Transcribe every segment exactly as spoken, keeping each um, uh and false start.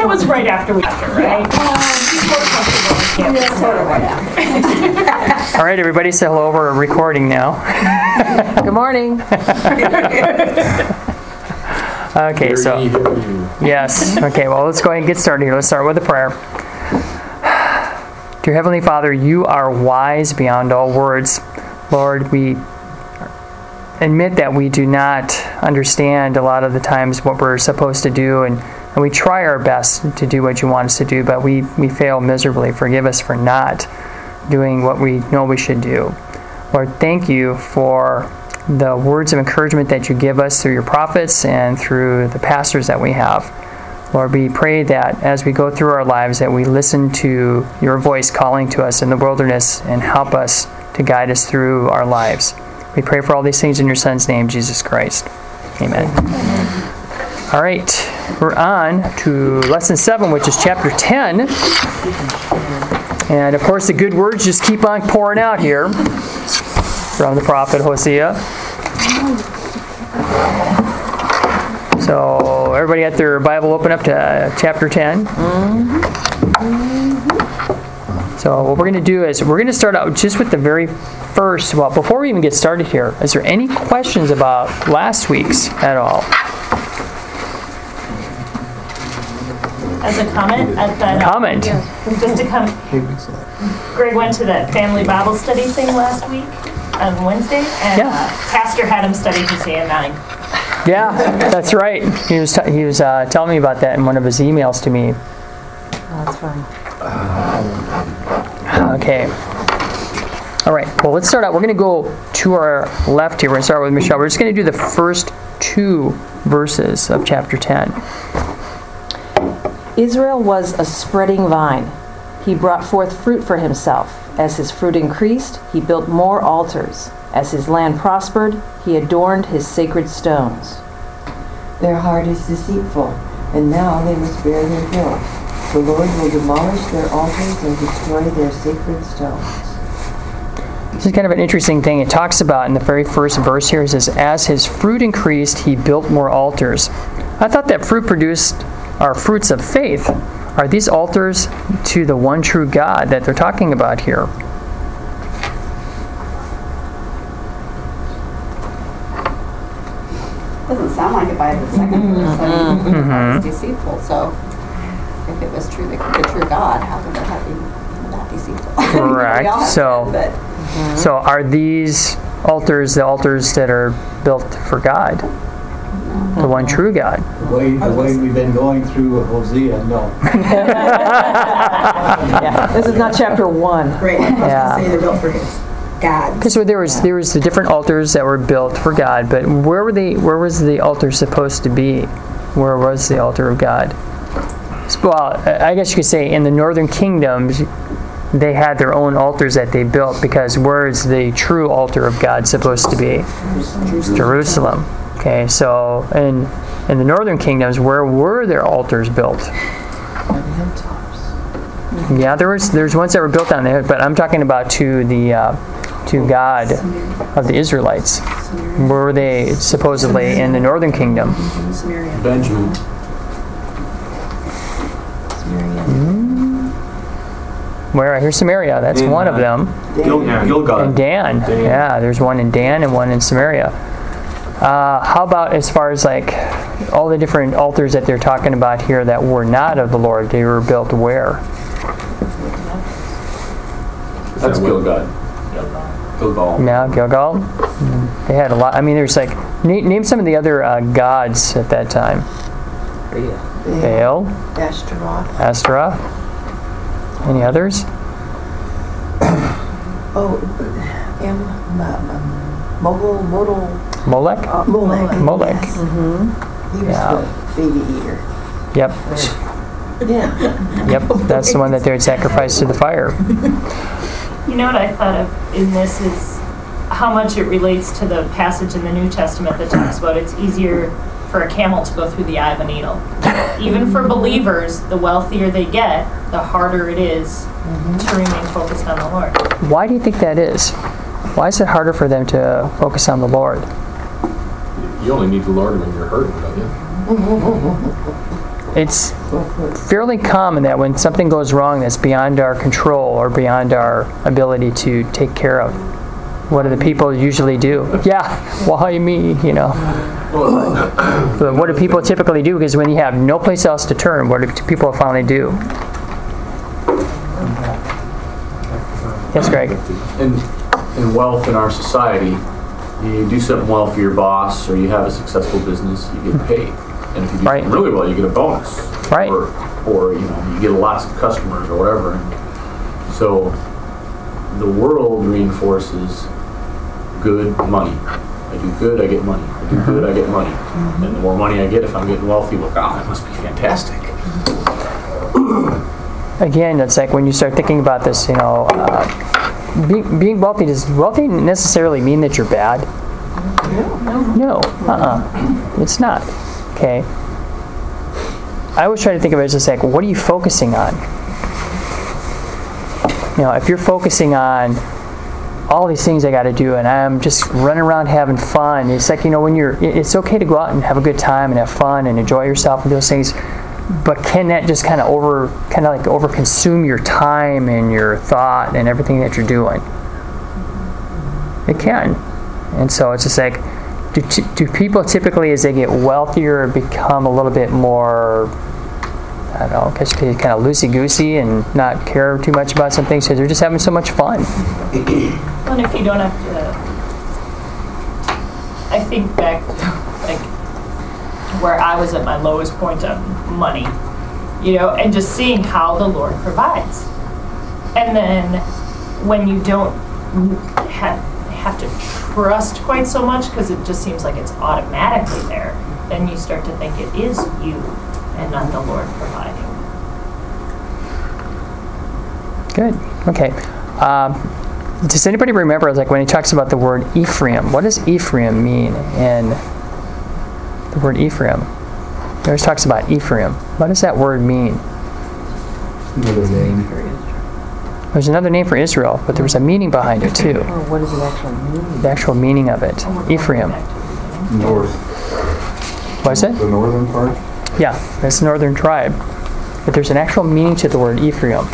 It was right after we after, right? Yeah, yeah, sort of right after. All right, everybody, say hello. We're recording now. Good morning. Okay, so yes. Okay, well, let's go ahead and get started here. Let's start with a prayer. Dear Heavenly Father, you are wise beyond all words. Lord, we admit that we do not understand a lot of the times what we're supposed to do, and, and we try our best to do what you want us to do, but we, we fail miserably. Forgive us for not doing what we know we should do. Lord, thank you for the words of encouragement that you give us through your prophets and through the pastors that we have. Lord, we pray that as we go through our lives that we listen to your voice calling to us in the wilderness and help us to guide us through our lives. We pray for all these things in your Son's name, Jesus Christ. Amen. Amen. All right, we're on to lesson seven, which is chapter ten. And of course, the good words just keep on pouring out here from the prophet Hosea. So everybody got their Bible open up to uh, chapter ten. So what we're going to do is we're going to start out just with the very first. Well, before we even get started here, is there any questions about last week's at all? As a comment at that comment. Just to come. Greg went to that family Bible study thing last week on Wednesday, and yeah. uh, Pastor had him study Hosea nine. Yeah, that's right. He was t- he was uh, telling me about that in one of his emails to me. Oh, that's fine. Okay. All right. Well, let's start out. We're going to go to our left here. We're going to start with Michelle. We're just going to do the first two verses of chapter ten. Israel was a spreading vine. He brought forth fruit for himself. As his fruit increased, he built more altars. As his land prospered, he adorned his sacred stones. Their heart is deceitful, and now they must bear their guilt. The Lord will demolish their altars and destroy their sacred stones. This is kind of an interesting thing. It talks about in the very first verse here, it says, as his fruit increased, he built more altars. I thought that fruit produced are fruits of faith. Are these altars to the one true God that they're talking about here? Doesn't sound like it by the second verse. Mm-hmm. Mm-hmm. It's deceitful. So, if it was true, the, the true God, how could that be not deceitful? Correct. So, but, mm-hmm. so are these altars the altars that are built for God, mm-hmm. the one true God? The way, the way we've been going through Hosea, no. Yeah, this is not chapter one. Right. I was Yeah. going to say they're built for his God. Because so there was there was the different altars that were built for God, but where were they? Where was the altar supposed to be? Where was the altar of God? Well, I guess you could say in the northern kingdoms, they had their own altars that they built, because where is the true altar of God supposed to be? Jerusalem. Jerusalem. Okay, so in in the northern kingdoms, where were their altars built? Yeah, there was there's ones that were built on there, but I'm talking about to the uh, to God of the Israelites. Where were they supposedly in the northern kingdom? Benjamin. Mm. Where? I hear Samaria. That's Dan, one of them. Gil- Gilgal. And Dan. Dan. Yeah, there's one in Dan and one in Samaria. Uh, how about as far as like all the different altars that they're talking about here that were not of the Lord? They were built where? That's Gilgal. Gilgal. Yeah, Gilgal. They had a lot. I mean, there's like name, name some of the other uh, gods at that time. Baal. Ashtaroth. Ashtaroth. Any others? Oh, M. Um, Mogul, Modal. Molech. Uh, Molech. Molech. Yes. Mm-hmm. He was Yeah. the baby eater. Yep. Yeah. Yep. That's the one that they would sacrifice to the fire. You know what I thought of in this is how much it relates to the passage in the New Testament that talks about it's easier for a camel to go through the eye of a needle. Even for believers, the wealthier they get, the harder it is mm-hmm. to remain focused on the Lord. Why do you think that is? Why is it harder for them to focus on the Lord? You only need the Lord when you're hurting, don't you? it's fairly common that when something goes wrong that's beyond our control or beyond our ability to take care of, what do the people usually do? Yeah, why me, you know? But what do people typically do? Because when you have no place else to turn, what do people finally do? Yes, Greg? In, in wealth in our society, you do something well for your boss or you have a successful business, you get paid. And if you do Right. something really well, you get a bonus. Right. Or, or, you know, you get lots of customers or whatever. And so the world reinforces good money. I do good, I get money. I do good, I get money. Mm-hmm. And the more money I get, if I'm getting wealthy, well, God, that must be fantastic. Again, it's like when you start thinking about this, you know, uh, being, being wealthy, does wealthy necessarily mean that you're bad? No. Uh-uh. It's not. Okay. I always try to think of it as just like, what are you focusing on? You know, if you're focusing on all these things I got to do and I'm just running around having fun, it's like, you know, when you're, it's okay to go out and have a good time and have fun and enjoy yourself and those things, but can that just kind of over, kind of like over consume your time and your thought and everything that you're doing? It can. And so it's just like, do, do people typically, as they get wealthier, become a little bit more, I don't know, kind of loosey-goosey and not care too much about some things because they're just having so much fun? And if you don't have to, I think back to like where I was at my lowest point of money, you know, and just seeing how the Lord provides. And then when you don't have, have to trust quite so much because it just seems like it's automatically there, then you start to think it is you and not the Lord providing. Good. Okay. Um, does anybody remember, like when he talks about the word Ephraim, what does Ephraim mean in the word Ephraim? He always talks about Ephraim. What does that word mean? Another name. There's another name for Israel, but there was a meaning behind it too. Or what is the actual meaning? The actual meaning of it. Ephraim. North. What is it? The northern part? Yeah, it's a northern tribe. But there's an actual meaning to the word Ephraim.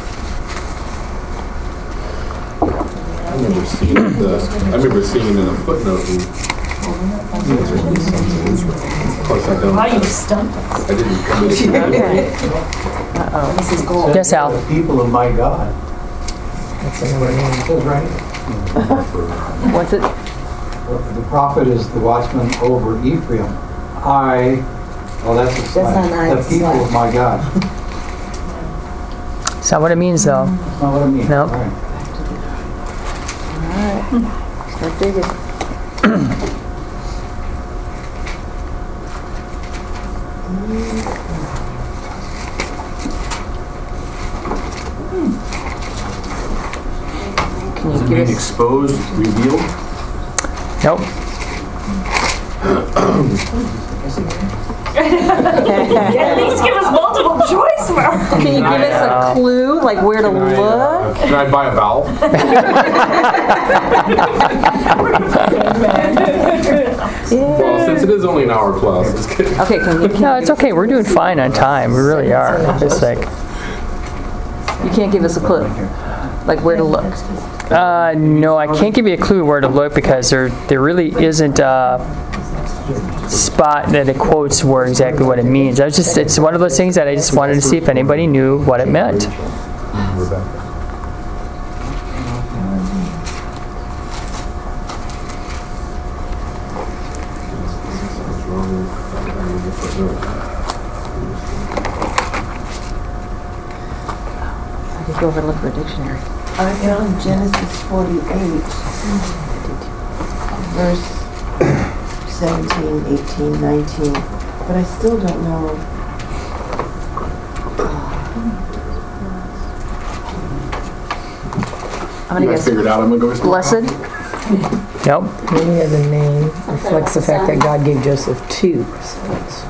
I remember seeing the, I remember seeing it in a footnote. In, of course, I don't. Wow, you stumped us. I didn't commit it to memory. This is gold. Yes, Al. The people of my God. That's what it says right here. What's it? The prophet is the watchman over Ephraim. I, well, that's a That's not slash. I, The it's people slash. of my God. It's not what it means, though. That's not what I mean. Nope. All right. Start digging. Can Does you it give mean us? exposed, revealed? Nope. At least give us multiple choice, Mark. Can you give us know. a clue, like where to Can I, look? uh, can I buy a vowel? Well, since it is only an hour plus, just kidding. Okay, can you? Can No, you it's give us- okay. We're doing fine on time. We really are. Just like, You can't give us a clue, like where to look. uh, no, I can't give you a clue where to look because there there really isn't a spot that it quotes where exactly what it means. I was just, it's one of those things that I just wanted to see if anybody knew what it meant. Rebecca. I could go over and look for a dictionary. I found Genesis forty-eight, verse seventeen, eighteen, nineteen, but I still don't know. I'm gonna You guys guess figured out I'm gonna go with blessed. Nope. Meaning of the name reflects the fact that God gave Joseph two sons.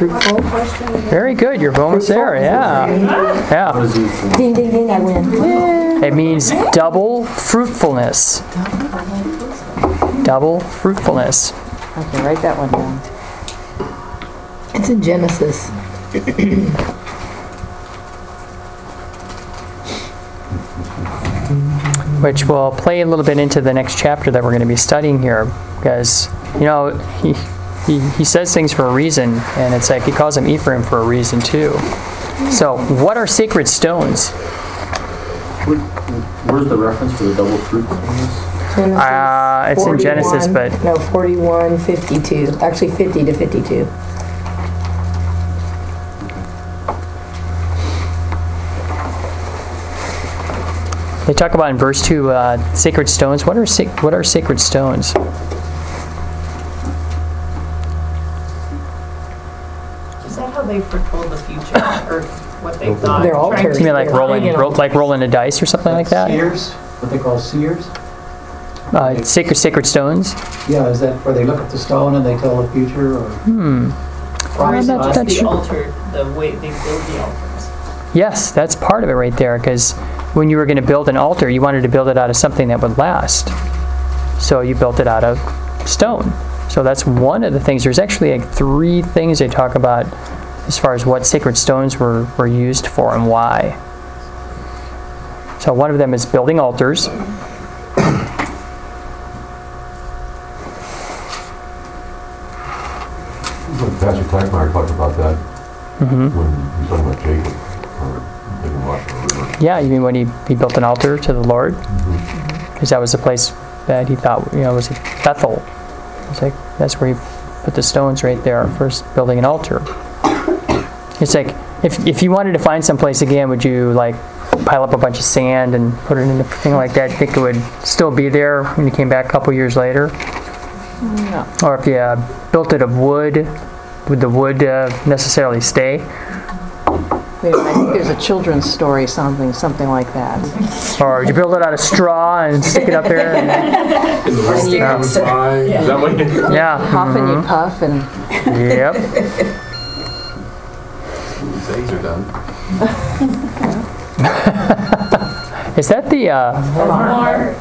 Fruitful. Very good. You're almost there. Yeah. What Yeah. is ephraim? Ding, ding, ding, I win. It means double fruitfulness. Double fruitfulness. Okay, write that one down. It's in Genesis. Which will play a little bit into the next chapter that we're going to be studying here, because you know he, he he says things for a reason, and it's like he calls him Ephraim for a reason too. So, what are sacred stones? Where- Where's the reference for the double fruitfulness? Genesis Uh, it's in Genesis, forty-one but no, forty-one, fifty-two. Actually, fifty to fifty-two. they talk about in verse two uh, sacred stones. What are sac- what are sacred stones? Is that how they foretold the future, or what they thought? They're Trying altars. to You mean like define rolling, it? ro- like rolling a dice or something like that? Seers, what they call seers? Uh, sacred sacred stones. Yeah, is that where they look at the stone and they tell the future, or? Hmm. Or is it Well, that- just that's the true. altar, the way they build the altars? Yes, that's part of it right there, because when you were going to build an altar, you wanted to build it out of something that would last. So you built it out of stone. So that's one of the things. There's actually like three things they talk about as far as what sacred stones were, were used for and why. So one of them is building altars. Pastor Klackmeyer talked about that hmm when he was talking about Jacob, or maybe Washington River. Yeah, you mean when he, he built an altar to the Lord? Mhm. Because that was the place that he thought, you know, was Bethel. It's like, that's where he put the stones right there, first building an altar. It's like, if, if you wanted to find someplace again, would you like pile up a bunch of sand and put it in a thing like that? Think it would still be there when you came back a couple years later? No. Or if you uh, built it of wood, would the wood uh, necessarily stay? Wait, I think there's a children's story, something, something like that. Or would you build it out of straw and stick it up there? And, In the rest Yeah. comes by. Is that what you yeah. Huff and you mhm. puff and Yep. These eggs are done. Is that the, uh, More.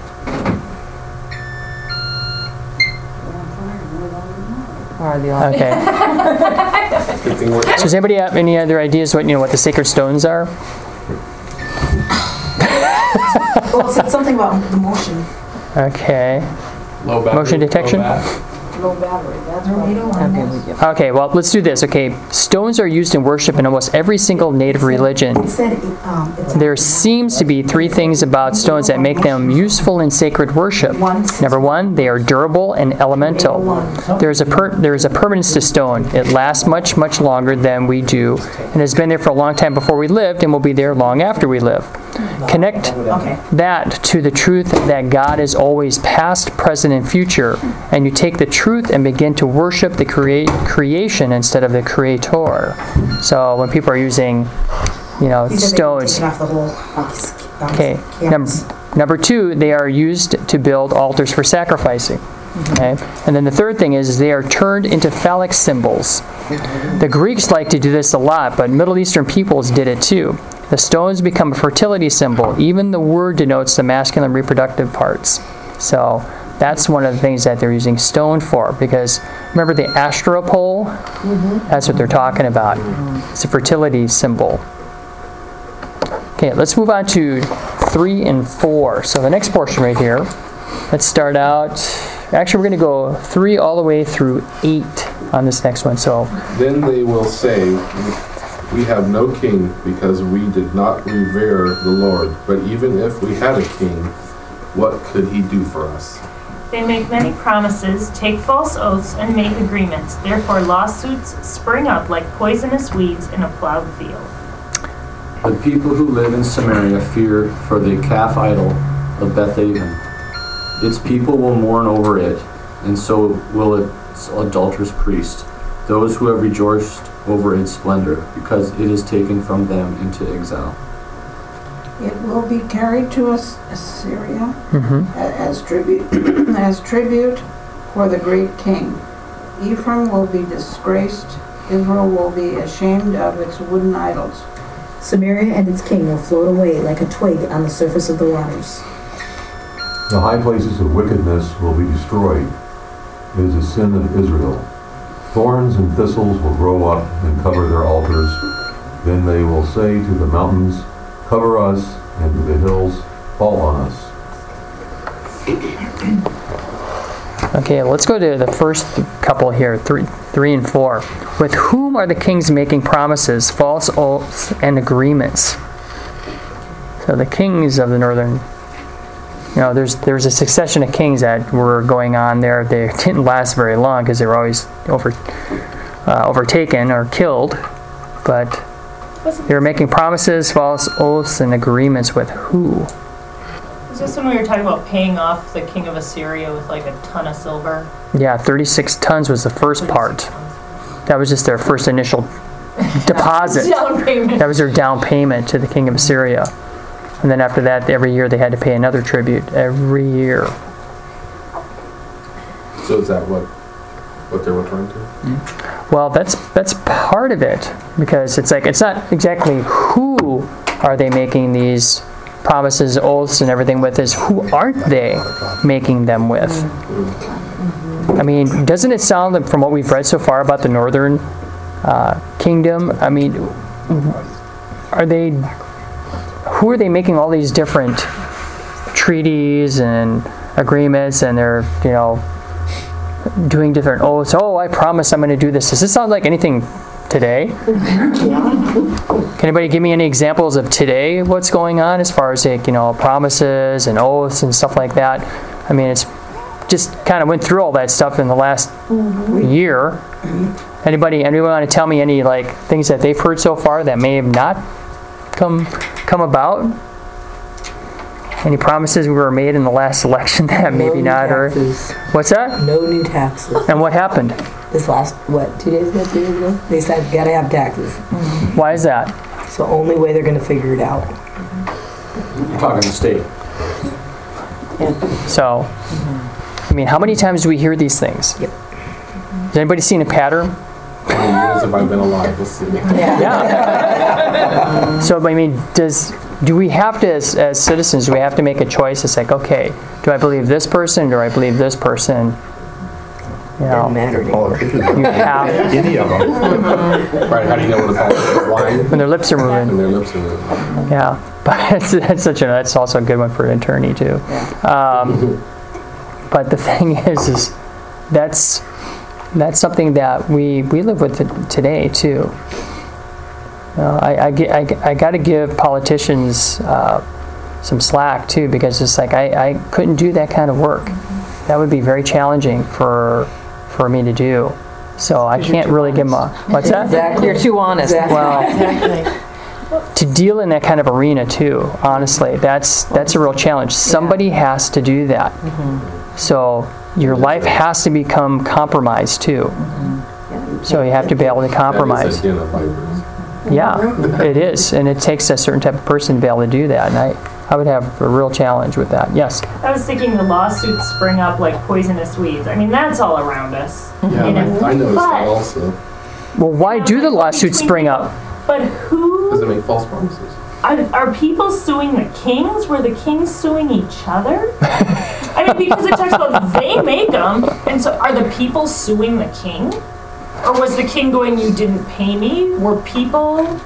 or the altar. okay. Good thing we're- So does anybody have any other ideas what, you know, what the sacred stones are? Well, it said something about the motion. Okay. Low battery, Motion detection? low bat. Low battery, that's what we don't want. Okay, we get- Okay, well, let's do this. Okay, stones are used in worship in almost every single native religion. It said, it, um, it's. There seems to be three things about stones that make them useful in sacred worship. Number one, they are durable and elemental. There's a per- there's a permanence to stone. It lasts much, much longer than we do, and has been there for a long time before we lived, and will be there long after we live. Connect Okay. that to the truth that God is always past, present, and future, and you take the truth and begin to worship the create creation instead of the creator. So when people are using, you know, He said they were stones. taking off the whole, like, sk- um, Okay. Number, canvas. number two, they are used to build altars for sacrificing. Okay. And then the third thing is they are turned into phallic symbols. The Greeks like to do this a lot, but Middle Eastern peoples did it too. The stones become a fertility symbol. Even the word denotes the masculine reproductive parts. So that's one of the things that they're using stone for, because remember the astropole? That's what they're talking about. It's a fertility symbol. Okay, let's move on to three and four. So the next portion right here, let's start out, actually we're going to go three all the way through eight on this next one. So Then they will say, we have no king because we did not revere the Lord. But even if we had a king, what could he do for us? They make many promises, take false oaths, and make agreements. Therefore lawsuits spring up like poisonous weeds in a plowed field. The people who live in Samaria fear for the calf idol of Bethaven. Its people will mourn over it, and so will its adulterous priest, those who have rejoiced over its splendor, because it is taken from them into exile. It will be carried to As- Assyria mhm. a- as tribute, as tribute for the great king. Ephraim will be disgraced Israel will be ashamed of its wooden idols. Samaria and its king will float away like a twig on the surface of the waters. The high places of wickedness will be destroyed. It is a sin of Israel. Thorns and thistles will grow up and cover their altars. Then they will say to the mountains, cover us, and to the hills, fall on us. Okay, let's go to the first couple here, three, three and four. With whom are the kings making promises, false oaths, and agreements? So the kings of the northern, you know, there's there's a succession of kings that were going on there. They didn't last very long because they were always over, uh, overtaken or killed. But they were making promises, false oaths, and agreements with who? Is this when we were talking about paying off the king of Assyria with like a ton of silver? Yeah, thirty-six tons was the first part. That was just their first initial deposit. Down payment. That was their down payment to the king of Assyria. And then after that, every year they had to pay another tribute. Every year. So is that what what they're referring to? Well, that's that's part of it, because it's like it's not exactly who are they making these promises, oaths, and everything with, is who aren't they making them with? I mean, doesn't it sound like, from what we've read so far about the northern uh, kingdom, I mean, are they, who are they making all these different treaties and agreements, and they're, you know, doing different oaths? Oh, I promise I'm going to do this. Does this sound like anything today? Can anybody give me any examples of today, what's going on as far as, like, you know, promises and oaths and stuff like that? I mean, it's just kind of went through all that stuff in the last mm-hmm. year. Anybody, anyone want to tell me any, like, things that they've heard so far that may have not come come about? Any promises were made in the last election that no maybe not? Taxes. Or what's that? No new taxes. And what happened? This last, what, two days ago, three days ago? They said, gotta have taxes. Mm-hmm. Why is that? It's the only way they're going to figure it out. You're talking the state. Yeah. So, mm-hmm. I mean, how many times do we hear these things? Yep. Has anybody seen a pattern? How many years have I been alive? Let's see. Yeah. yeah. So, I mean, does do we have to, as, as citizens, do we have to make a choice? It's like, okay, do I believe this person, or do I believe this person? You know, doesn't matter anymore. You have any of them. Right? How do you know when the politics is lying? When their lips are moving. When their lips are moving. Yeah, but it's, that's such a that's also a good one for an attorney too. Um, but the thing is, is that's that's something that we we live with today too. Uh, I, I, I, I got to give politicians uh, some slack too, because it's like I, I couldn't do that kind of work. That would be very challenging for for me to do. So I can't really give them a, what's that? Exactly. You're too honest. Exactly. Well, Exactly. to deal in that kind of arena too, honestly, that's that's a real challenge. Somebody has to do that. Mm-hmm. So your life has to become compromised too. Mm-hmm. So you have to be able to compromise. That is a den of vipers. Yeah, it is, and it takes a certain type of person to be able to do that, and I, I would have a real challenge with that. Yes? I was thinking the lawsuits spring up like poisonous weeds. I mean, that's all around us. Yeah, you know? I, I noticed but, that also. Well, why do the lawsuits spring up? But who... Does it make false promises? Are, are people suing the kings? Were the kings suing each other? I mean, because it talks about they make them, and so are the people suing the king? Or was the king going, you didn't pay me? Were people...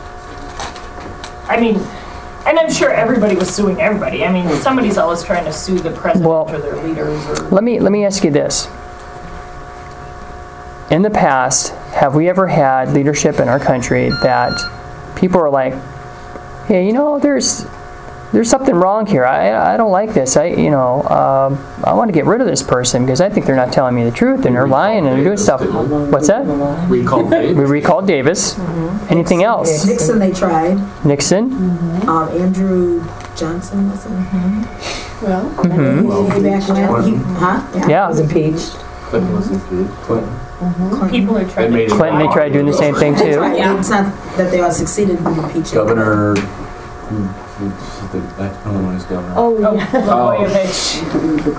I mean, and I'm sure everybody was suing everybody. I mean, somebody's always trying to sue the president Well, or their leaders. Or Let me let me ask you this. In the past, have we ever had leadership in our country that people are like, hey, you know, there's there's something wrong here. I I don't like this. I you know um, I want to get rid of this person because I think they're not telling me the truth and they're lying and they're doing stuff. What's that? Recall Davis. We recalled Davis. Mm-hmm. Anything else? Nixon, they tried. Nixon. Mm-hmm. Um, Andrew Johnson, was it? Mm-hmm. Well, Mm-hmm. Way back when. He, huh? Yeah. Yeah. Was impeached. Clinton was impeached. Clinton. Clinton. people are They trying made to... it- Clinton, they tried doing the same thing That's too. right. It's not that they all succeeded in impeaching. Governor, who, who's the, I don't know when he's governor. oh, Oh, yeah. Blagojevich.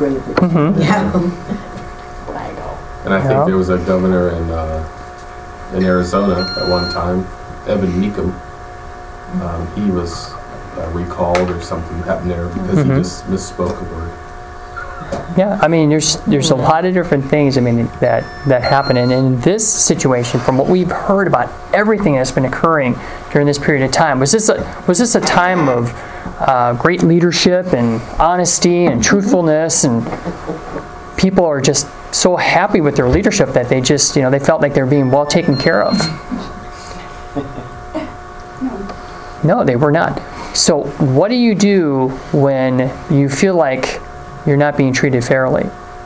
Mm-hmm. Yeah. And I think Yeah. there was a governor in uh, in Arizona at one time, Evan Meekum. Um, he was uh, recalled or something happened there because Mhm. he just misspoke a word. Yeah, I mean, there's there's a lot of different things. I mean, that that happen, and in this situation, from what we've heard about everything that's been occurring during this period of time, was this a was this a time of uh, great leadership and honesty and truthfulness, and people are just so happy with their leadership that they just, you know, they felt like they're being well taken care of. No, they were not. So, what do you do when you feel like you're not being treated fairly?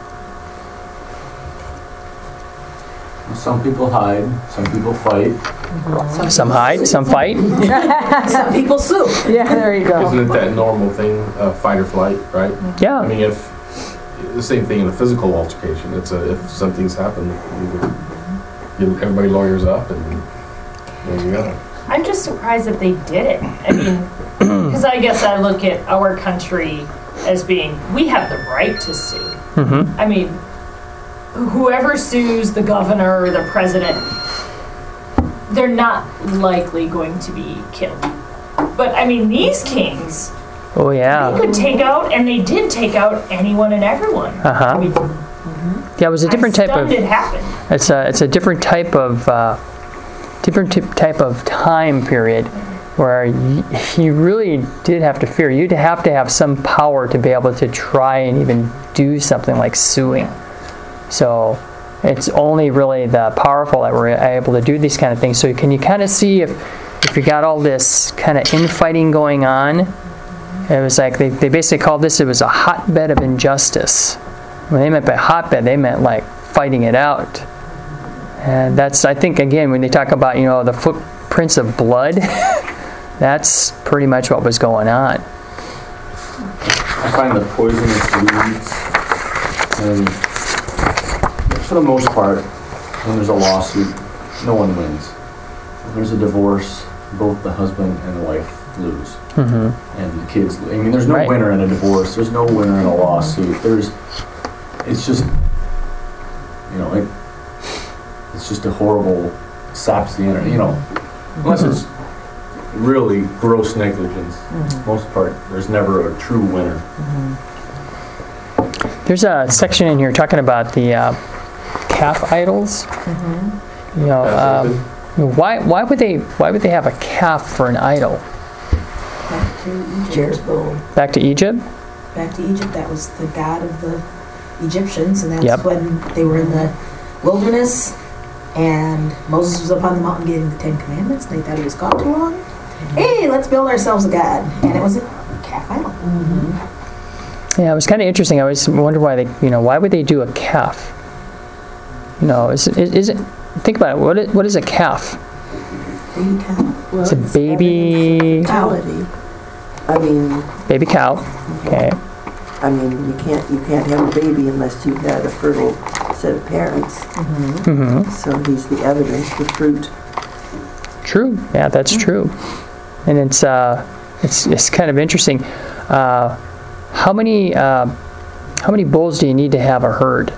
Some people hide, some people fight. Some, some hide, some fight. Some people sue. Yeah, there you go. Isn't it that normal thing, uh, fight or flight, right? Yeah. I mean, if the same thing in a physical altercation. It's a if something's happened, you, you, everybody lawyers up, and there you go. I'm just surprised that they did it. I mean, because I guess I look at our country as being, we have the right to sue. Mm-hmm. I mean, whoever sues the governor or the president, they're not likely going to be killed. But I mean, these kings, Oh yeah. they could take out, and they did take out anyone and everyone. Uh huh. I mean, Yeah, it was a different I'm type of. stunned it happened. It's a it's a different type of uh, different t- type of time period where y- you really did have to fear. You'd have to have some power to be able to try and even do something like suing. So it's only really the powerful that were able to do these kind of things. So can you kind of see if if you got all this kind of infighting going on? It was like they, they basically called this, it was a hotbed of injustice. When they meant by hotbed, they meant like fighting it out. And that's, I think, again, when they talk about, you know, the footprints of blood, that's pretty much what was going on. I find the poisonous weeds, and for the most part, when there's a lawsuit, no one wins. If there's a divorce, both the husband and the wife lose. Mm-hmm. And the kids, I mean, there's no Right. winner in a divorce. There's no winner in a lawsuit. There's, it's just, you know, it, it's just a horrible, saps the energy, you know, unless it's really gross negligence. Mm-hmm. Most part, there's never a true winner. There's a section in here talking about the uh, calf idols. Mm-hmm. You know, um, why why would they why would they have a calf for an idol? Back to Egypt. Bull. Back to Egypt? Back to Egypt. That was the god of the Egyptians, and that's Yep. when they were in the wilderness, and Moses was up on the mountain getting the Ten Commandments, and they thought he was gone too long. Hey, let's build ourselves a god, and it was a calf idol. Mm-hmm. Yeah, it was kind of interesting. I always wondered why they, you know, why would they do a calf? You know, is is, is it? Think about it. What is, what is a calf? Baby cow. Well, It's a baby Mentality. I mean, baby cow. Okay. I mean, you can't you can't have a baby unless you've had a fertile set of parents. Mm-hmm. So he's the evidence, the fruit. True. Yeah, that's true. And it's uh, it's it's kind of interesting. Uh, how many uh, how many bulls do you need to have a herd?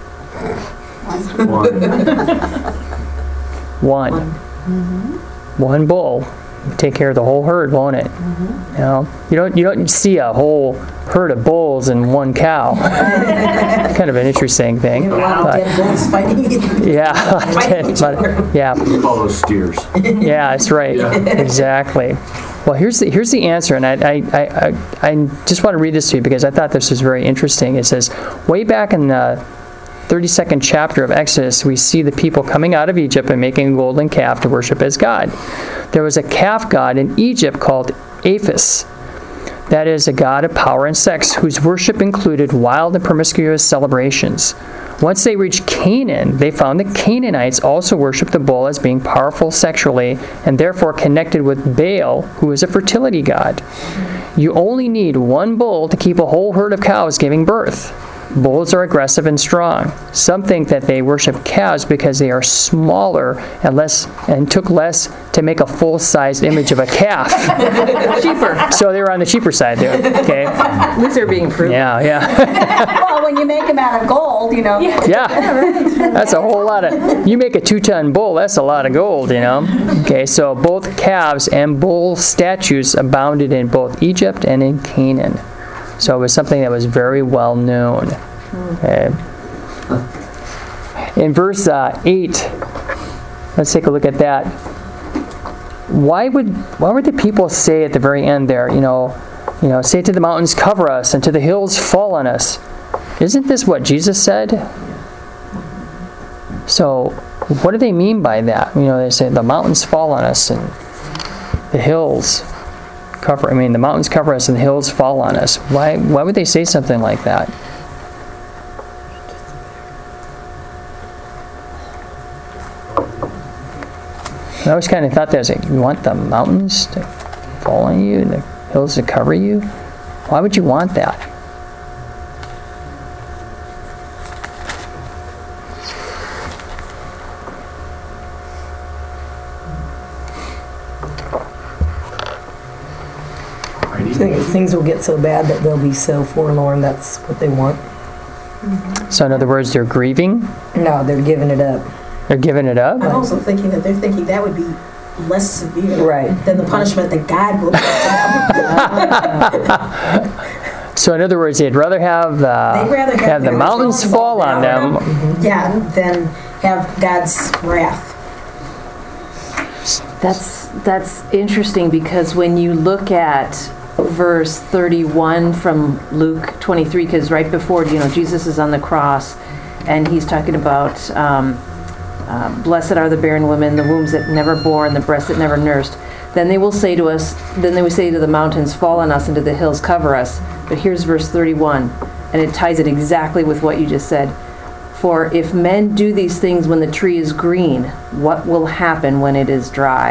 One. Mm-hmm. One bull would take care of the whole herd, won't it? Mm-hmm. You know, you don't you don't see a whole herd of bulls and one cow. Kind of an interesting thing. You have a lot of But- dead bulls fighting. yeah, Fighting each but- other. yeah, We call those steers. yeah, that's right. Yeah. Exactly. Well, here's the here's the answer, and I, I I I I just want to read this to you because I thought this was very interesting. It says, way back in the thirty-second chapter of Exodus, we see the people coming out of Egypt and making a golden calf to worship as God. There was a calf god in Egypt called Apis. That is a god of power and sex, whose worship included wild and promiscuous celebrations. Once they reached Canaan, they found that Canaanites also worshiped the bull as being powerful sexually and therefore connected with Baal, who is a fertility god. You only need one bull to keep a whole herd of cows giving birth. Bulls are aggressive and strong. Some think that they worship calves because they are smaller and less and took less to make a full-sized image of a calf. Cheaper. So they were on the cheaper side there. Okay. At least they're being frugal. Yeah, yeah. Well, when you make them out of gold, you know. Yeah. That's a whole lot of. You make a two-ton bull, that's a lot of gold, you know. Okay, so both calves and bull statues abounded in both Egypt and in Canaan. So it was something that was very well known. Okay. In verse uh, eight, let's take a look at that. Why would why would the people say at the very end there, you know, you know, say to the mountains, cover us, and to the hills, fall on us? Isn't this what Jesus said? So what do they mean by that? You know, they say the mountains fall on us and the hills cover. I mean, the mountains cover us and the hills fall on us. Why? Why would they say something like that? I always kind of thought that was like, you want the mountains to fall on you and the hills to cover you? Why would you want that? I think things will get so bad that they'll be so forlorn. That's what they want. So in other words, they're grieving? No, they're giving it up. They're giving it up? I'm also thinking that they're thinking that would be less severe Right. than the punishment that God will give them. So in other words, they'd rather have the, They'd rather have have the their mountains souls fall on down. them. Yeah, than have God's wrath. That's that's interesting because when you look at verse thirty-one from Luke twenty-three, because right before, you know, Jesus is on the cross and he's talking about um, uh, blessed are the barren women, the wombs that never bore and the breasts that never nursed. Then they will say to us, then they will say to the mountains, fall on us, and to the hills, cover us. But here's verse thirty-one, and it ties it exactly with what you just said. For if men do these things when the tree is green, what will happen when it is dry?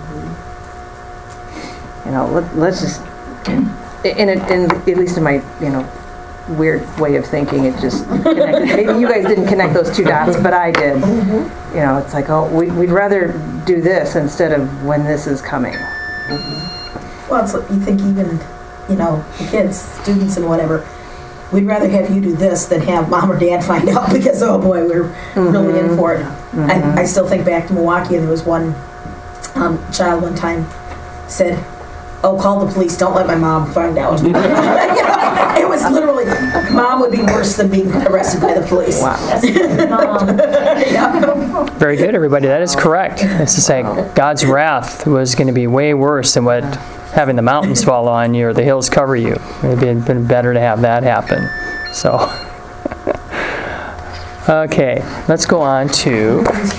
You know, let, let's just, in, it, in at least in my, you know, weird way of thinking, it just connected. Maybe you guys didn't connect those two dots, but I did. You know, it's like, oh, we, we'd rather do this instead of when this is coming. Well, it's like you think even, you know, the kids, students and whatever, we'd rather have you do this than have mom or dad find out because, oh boy, we're mm-hmm. really in for it. Mm-hmm. I, I still think back to Milwaukee, and there was one um, child one time said, oh, call the police, don't let my mom find out. You know, it was literally, mom would be worse than being arrested by the police. Wow. Yeah. Very good, everybody. That is correct. It's to say God's wrath was going to be way worse than what having the mountains fall on you or the hills cover you. It would have been better to have that happen. So, okay, let's go on to,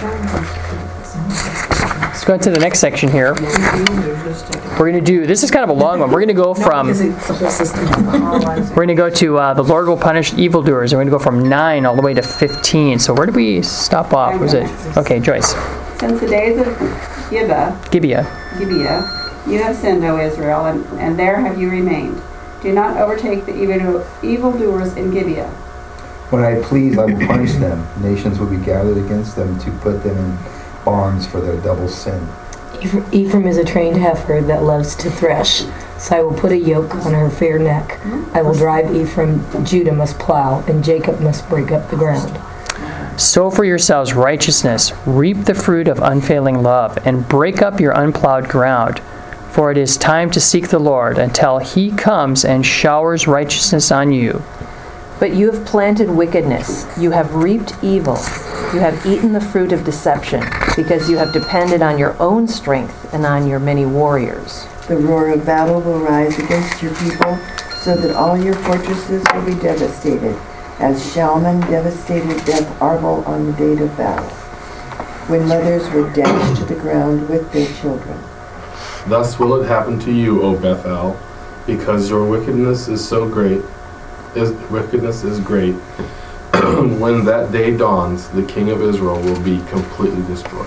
let's go into the next section here. We're going to do, this is kind of a long one. We're going to go from, we're going to go to uh, the Lord will punish evildoers. And we're going to go from nine all the way to fifteen. So where did we stop off? Was it? Okay, Joyce. Since the days of Gibeah, Gibeah. Gibeah, you have sinned, O Israel, and, and there have you remained. Do not overtake the evil, evildoers in Gibeah. When I please, I will punish them. Nations will be gathered against them to put them in bonds for their double sin. Ephraim is a trained heifer that loves to thresh, so I will put a yoke on her fair neck. I will drive Ephraim, Judah must plow, and Jacob must break up the ground. Sow for yourselves righteousness, reap the fruit of unfailing love, and break up your unplowed ground. For it is time to seek the Lord until he comes and showers righteousness on you. But you have planted wickedness, you have reaped evil, you have eaten the fruit of deception, because you have depended on your own strength and on your many warriors. The roar of battle will rise against your people, so that all your fortresses will be devastated, as Shalman devastated Beth Arbel on the day of battle, when mothers were dashed to the ground with their children. Thus will it happen to you, O Bethel, because your wickedness is so great. Is, wickedness is great. When that day dawns, the king of Israel will be completely destroyed.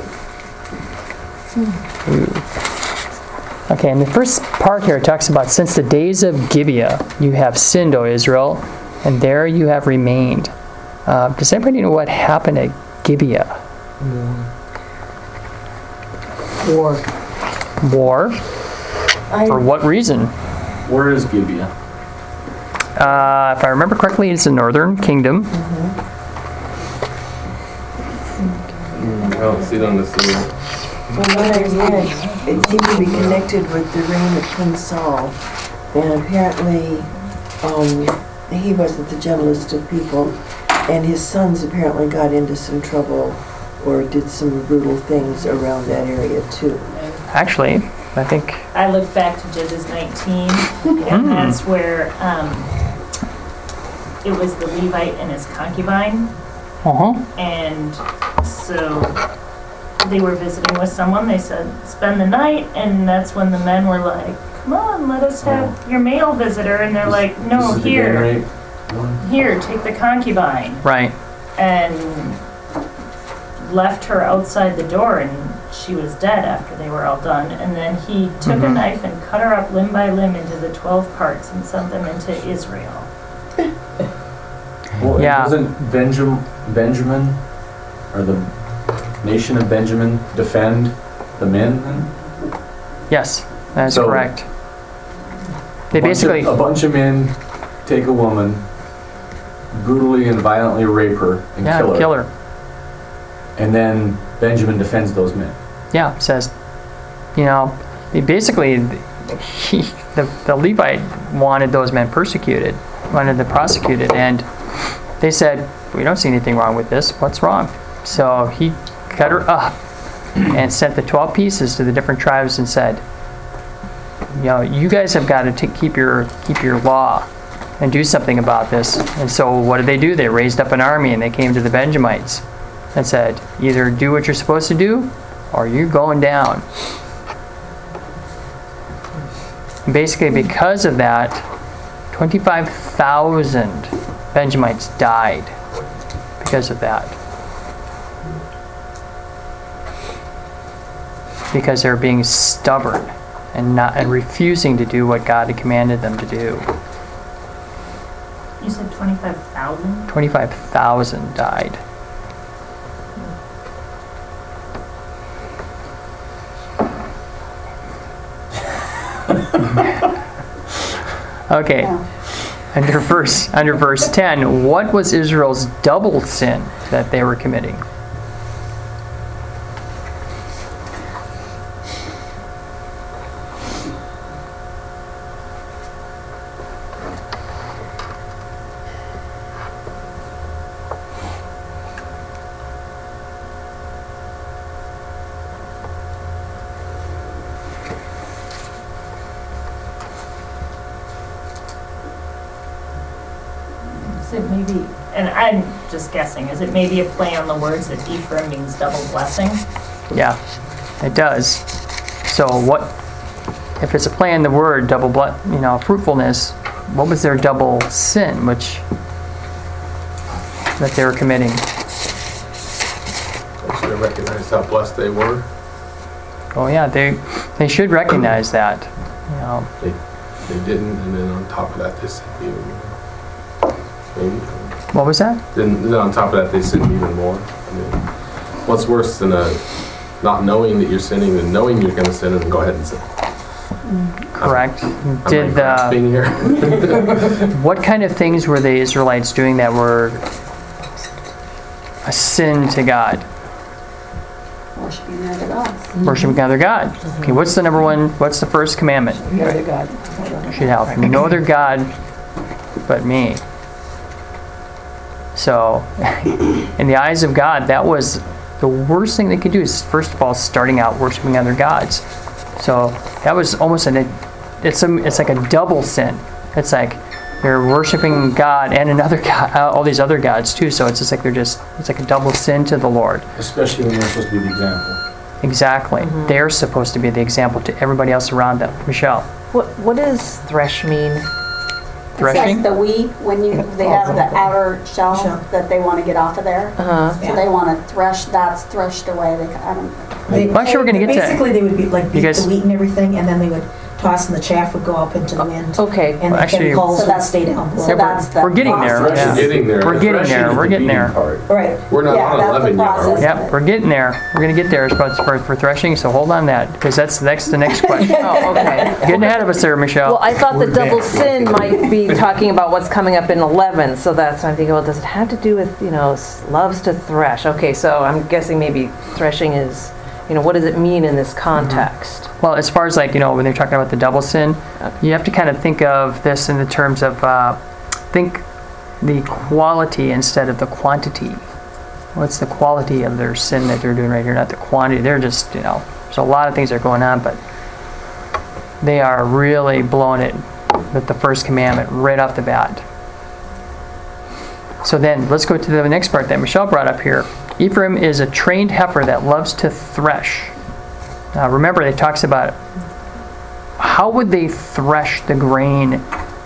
Okay, and the first part here talks about, since the days of Gibeah, you have sinned, O Israel, and there you have remained. Uh, does anybody know what happened at Gibeah? War. War? For what reason? Where is Gibeah? Uh, if I remember correctly, it's the northern kingdom. I don't see it on this little. Well, what I read, it seemed to be connected with the reign of King Saul. And apparently, um, he wasn't the gentlest of people. And his sons apparently got into some trouble or did some brutal things around that area too. Actually, I think. I looked back to Judges nineteen, and that's where um, it was the Levite and his concubine. Uh-huh. And so they were visiting with someone. They said, spend the night. And that's when the men were like, come on, let us have your male visitor. And they're like, no, This is the here, gang rape one? here, take the concubine. Right. And left her outside the door, and she was dead after they were all done. And then he took a Mhm. knife and cut her up limb by limb into the twelve parts and sent them into Israel. Well, Yeah. Doesn't Benjamin, Benjamin, or the nation of Benjamin defend the men then? Yes, that is So- correct. They A bunch of- basically. A bunch of men take a woman, brutally and violently rape her and Yeah, kill her. kill her. And then Benjamin defends those men. Yeah, says, you know, he basically, he, the, the Levite wanted those men persecuted, wanted them prosecuted, and they said, we don't see anything wrong with this. What's wrong? So he cut her up and sent the twelve pieces to the different tribes and said, you know, you guys have got to t- keep your keep your law and do something about this. And so what did they do? They raised up an army and they came to the Benjamites and said, either do what you're supposed to do or you're going down. And basically, because of that, twenty-five thousand Benjamites died because of that. Because they're being stubborn and not and refusing to do what God had commanded them to do. You said twenty-five thousand? twenty-five thousand died. Okay. Under verse under verse ten, what was Israel's double sin that they were committing? Is it maybe, and I'm just guessing, is it maybe a play on the words that Ephraim means double blessing? Yeah, it does. So what, if it's a play on the word double, ble- you know, fruitfulness, what was their double sin, which, that they were committing? They should have recognized how blessed they were. Oh yeah, they, they should recognize that, you know. They, they didn't, and then on top of that, they sinned even more. Maybe. What was that? Then, then on top of that, they sinned even more. I mean, what's worse than a not knowing that you're sinning than knowing you're going to sin and then go ahead and sin? Correct. Am I Did grasping here? uh, what kind of things were the Israelites doing that were a sin to God? Worshiping other gods. Worshiping other God. Okay, what's the number one? What's the first commandment? No other God. Should have no other God but me. So, in the eyes of God, that was the worst thing they could do. Is first of all starting out worshiping other gods. So that was almost an it's a, it's like a double sin. It's like you're worshiping God and another God, uh, all these other gods too. So it's just like they're just it's like a double sin to the Lord. Especially when they're supposed to be the example. Exactly. Mm-hmm. They're supposed to be the example to everybody else around them. Michelle. What What does thresh mean? Threshing? It's like the wheat, when you, they have the outer shell Shell. that they want to get off of there. Uh-huh. So they want to thresh, that's threshed away. They, I don't, They- Well, actually, we're gonna get to- Basically, they would be like You beat guys- the wheat and everything, and then they would tossing the chaff would go up into the wind. Okay. And the Actually- chemicals So would that's- stay down below. So that's the We're getting there. process. Yeah. We're getting there. We're getting Threshing there. is We're the getting beating there. part. Right. We're not Yeah, on that's the eleven yet, are we? process. Yep, we're getting there. We're gonna get there for, for, for threshing, so hold on that, because that's the next, the next question. Oh, okay. Getting ahead of us there, Michelle. Well, I thought the double sin might be talking about what's coming up in eleven, so that's why I'm thinking, well, does it have to do with, you know, s- loves to thresh? Okay, so I'm guessing maybe threshing is, you know, what does it mean in this context? Well, as far as like, you know, when they're talking about the double sin, you have to kind of think of this in the terms of, uh, think the quality instead of the quantity. What's the quality of their sin that they're doing right here, not the quantity. They're just, you know, there's a lot of things that are going on, but they are really blowing it with the first commandment right off the bat. So then, let's go to the next part that Michelle brought up here. Ephraim is a trained heifer that loves to thresh. Now remember, it talks about how would they thresh the grain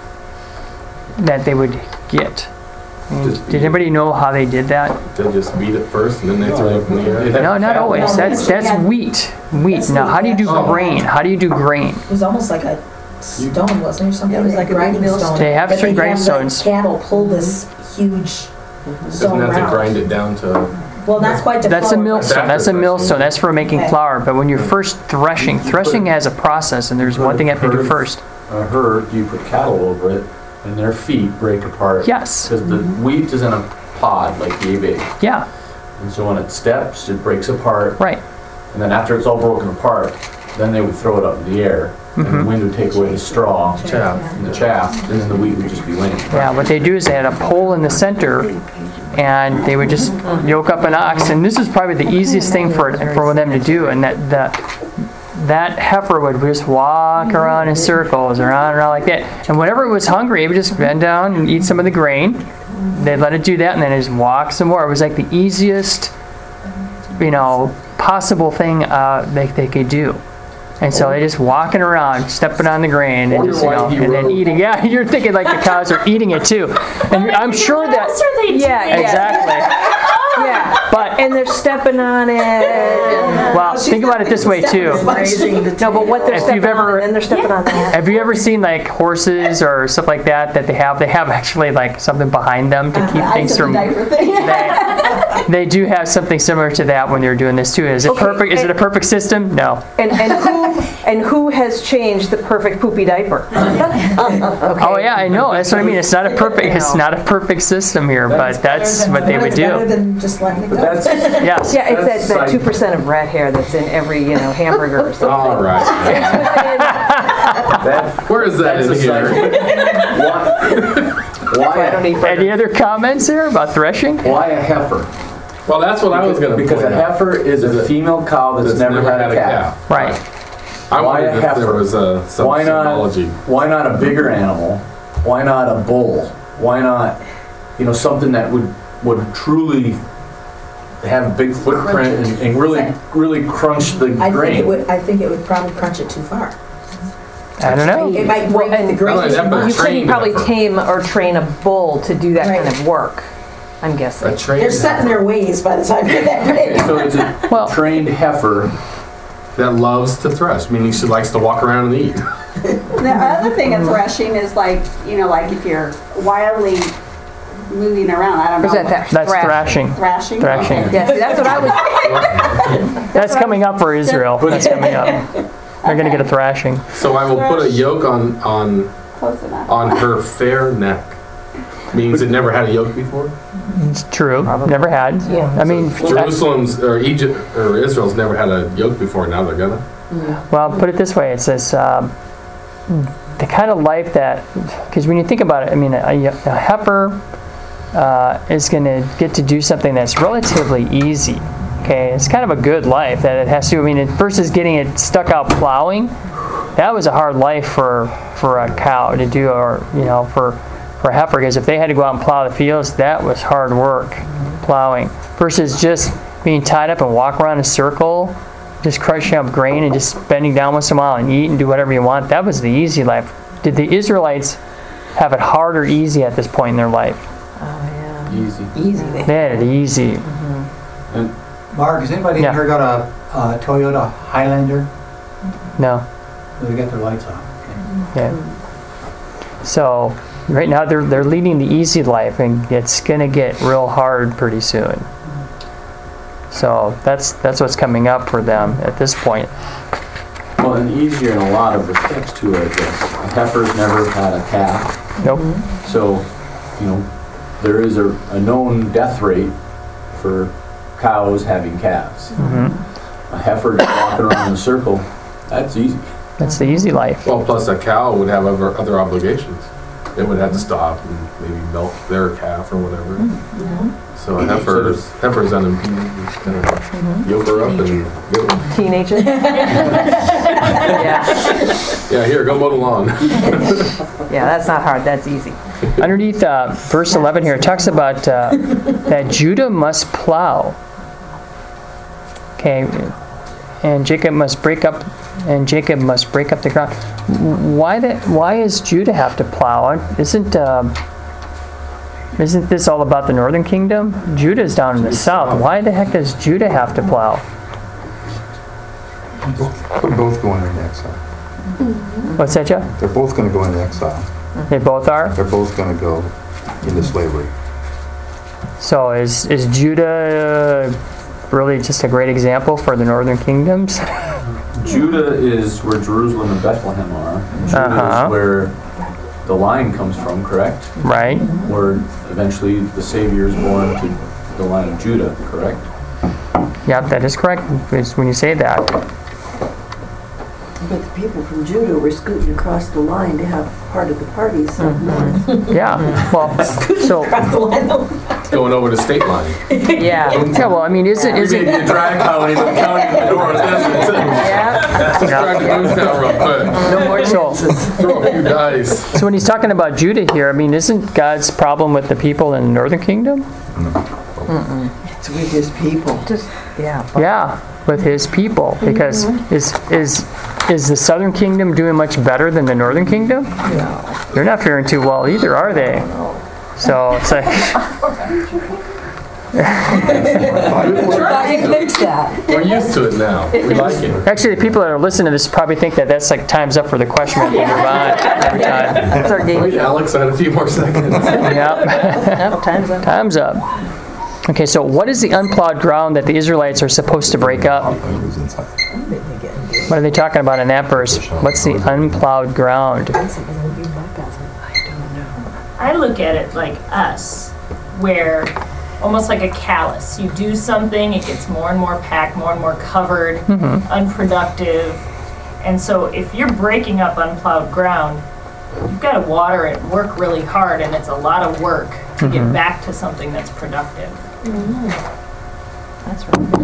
that they would get. I mean, Just did anybody know how they did that? They just beat it first and then they throw it up in the air. No, not always. That's that's wheat. Wheat. Now, how do you do grain? How do you do grain? It was almost like a stone, wasn't it, or something? It was like a grinding big stone. They have But certain they'd grind the stones. Cattle pull this huge Doesn't stone have to around. grind it down to. Well, that's quite the That's a flour. millstone. That's a millstone. That's for making Okay. flour. But when you're first threshing, threshing has a process, and there's one thing you have to do first. A herd, you put cattle over it, and their feet break apart. Yes. Because the wheat is in a pod, like yay big. Yeah. And so when it steps, it breaks apart. Right. And then after it's all broken apart, then they would throw it up in the air. And the wind would take away the straw Chaff. and the chaff, and then the wheat would just be laying. Yeah, what they do is they had a pole in the center, and they would just yoke up an ox, and this is probably the easiest thing for for them to do, and that that that heifer would just walk around in circles, around and around like that, and whenever it was hungry, it would just bend down and eat some of the grain. They'd let it do that, and then it just walk some more. It was like the easiest, you know, possible thing uh, they they could do. And so they just walking around, stepping on the grain, and Wonder just you why know, he and then wrote- eating. Yeah, you're thinking like the cows are eating it too, and I'm sure What that else are they doing? Yeah, yeah. exactly. Yeah, But and they're stepping on it. and- well, think about it this way too. No, but what they're If stepping you've ever- on, and then they're stepping on that. Have you ever seen like horses or stuff like that that they have? They have actually like something behind them to keep I things said the from. diaper thing. They, they do have something similar to that when they're doing this too. Is it Okay, perfect? Is it a and- perfect system? No. And and who and who has changed the perfect poopy diaper? Okay. Oh yeah, I know. That's what I mean. It's not a perfect. It's not a perfect system here, but that's what they would It's better do. than just letting it go. That's, Yes. Yeah, it's that, That's that like- two percent of rat hair that's in every, you know, hamburger or something. All right. that, Where is that that's in a here? scientific- Why, I don't why, eat burgers. Any other comments here about threshing? why a heifer? Well, that's what I was going to Because a point out. heifer is a female cow that's, never, had a calf. Right. I Why wondered a if heifer? there was a, some Why not? symbology. Why not a bigger animal? Why not a bull? Why not, you know, something that would would truly have a big footprint and, and really really crunch the I think grain? it would, I think it would probably crunch it too far. I don't know. It might break and the grain. Not only that, but You trained couldn't probably heifer. tame or train a bull to do that kind Right. of work, I'm guessing. A trained They're set in their ways by the time they're that Okay, big. so it's a Well- trained heifer. that loves to thresh, meaning she likes to walk around and eat. The other thing of threshing is like, you know, like if you're wildly moving around, I don't Or know. is that that That's thrash? thrashing. Thrashing? Thrashing. Okay. Yeah, see, that's what I was, That's coming up for Israel. That's coming up. They're going to get a thrashing. So I will put a yoke on on Close enough. on her fair neck. Means it never had a yoke before. It's true. Never had. Yeah. I mean, Jerusalem's or Egypt or Israel's never had a yoke before. Now they're gonna. well, put it this way. It says um, the kind of life that, because when you think about it, I mean, a, a heifer uh, is going to get to do something that's relatively easy. Okay, it's kind of a good life that it has to. I mean, it, versus getting it stuck out plowing, that was a hard life for for a cow to do, or you know, for for a heifer, because if they had to go out and plow the fields, that was hard work, plowing. Versus just being tied up and walk around in a circle, just crushing up grain and just bending down once in a while and eat and do whatever you want. That was the easy life. Did the Israelites have it hard or easy at this point in their life? Easy. Easy. They had it easy. Mark, has anybody Yeah. here got a, a Toyota Highlander? No. They got their lights on. Okay. So right now they're they're leading the easy life, and it's gonna get real hard pretty soon. So that's that's what's coming up for them at this point. Well, and easier in a lot of respects too, I guess. A heifer's never had a calf. Nope. So, you know, there is a, a known death rate for cows having calves. Mm-hmm. A heifer just walking around in a circle, that's easy. That's the easy life. Well, plus a cow would have other, other obligations. It would have to stop and maybe milk their calf or whatever. Mm-hmm. So a heifer, heifer's unimpeded. You just kind of yoke her up and go. Teenager? Yeah. Yeah, here, go mow the lawn. Yeah, that's not hard, that's easy. Underneath uh, verse eleven here, it talks about uh, that Judah must plow. Okay, and Jacob must break up, and Jacob must break up the ground. Why that? Why does Judah have to plow? Isn't uh, isn't this all about the northern kingdom? Judah's down in the south. Why the heck does Judah have to plow? They're both going into exile. What's that, Jeff? They're both going to go into exile. They both are. They're both going to go into slavery. So is is Judah uh, really just a great example for the northern kingdoms? Judah is where Jerusalem and Bethlehem are. Judah Uh-huh. is where the line comes from, correct? Right. Where eventually the Savior is born to the line of Judah, correct? Yep, that is correct. It's when you say that. But the people from Judah were scooting across the line to have part of the parties up north. Yeah. Well, so Going over the state line. Yeah. yeah. Well, I mean, isn't We isn't may be a dry county, but the county in the north isn't. Yeah. Drive the moon down real quick. No more so? Throw a few dice. So when he's talking about Judah here, I mean, isn't God's problem with the people in the northern kingdom? It's with his people. Just, yeah. Yeah, with his people, because is is is the southern kingdom doing much better than the northern kingdom? No. They're not faring too well either, are they? So it's like. Thought you fixed that. We're used to it now. We like it. Actually, the people that are listening to this probably think that that's like time's up for the question. We have to move on every time. That's our game. Wait, Alex, I had a few more seconds. Yep. Yep, time's up. Time's up. Okay, so what is the unplowed ground that the Israelites are supposed to break up? What are they talking about in that verse? What's the unplowed ground? I look at it like us, where almost like a callus. You do something, it gets more and more packed, more and more covered, Mm-hmm. unproductive. And so if you're breaking up unplowed ground, you've got to water it, work really hard, and it's a lot of work to Mm-hmm. get back to something that's productive. That's right.